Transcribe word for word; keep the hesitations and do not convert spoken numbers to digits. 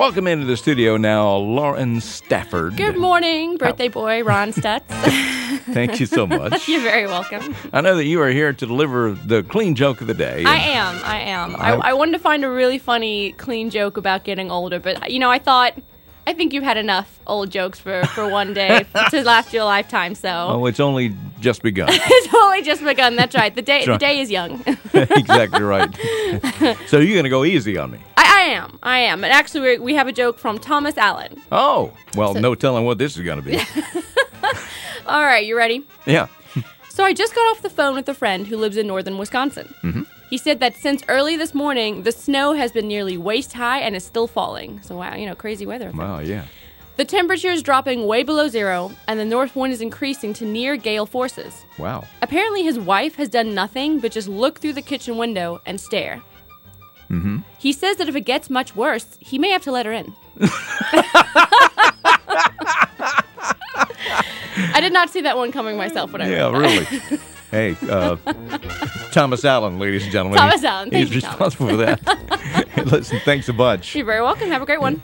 Welcome into the studio now, Lauren Stafford. Good morning, birthday boy Ron Stutz. Thank you so much. You're very welcome. I know that you are here to deliver the clean joke of the day. I am, I am. I, I- I wanted to find a really funny, clean joke about getting older, but, you know, I thought, I think you've had enough old jokes for, for one day to last your lifetime, so. Oh, it's only just begun. It's only just begun, that's right. The day, That's right. the day is young. Exactly right. So you're going to go easy on me. I, I am, I am. And actually, we we have a joke from Thomas Allen. Oh, well, no telling what this is going to be. All right, you ready? Yeah. So I just got off the phone with a friend who lives in northern Wisconsin. Mm-hmm. He said that since early this morning, the snow has been nearly waist high and is still falling. So wow, you know, crazy weather. Wow, yeah. The temperature is dropping way below zero, and the north wind is increasing to near gale forces. Wow. Apparently his wife has done nothing but just look through the kitchen window and stare. Mm-hmm. He says that if it gets much worse, he may have to let her in. I did not see that one coming myself when I Yeah, read that. really. Hey, uh, Thomas Allen, ladies and gentlemen. Thomas Allen. Thank He's you, Thomas. responsible for that. Listen, thanks a bunch. You're very welcome. Have a great one.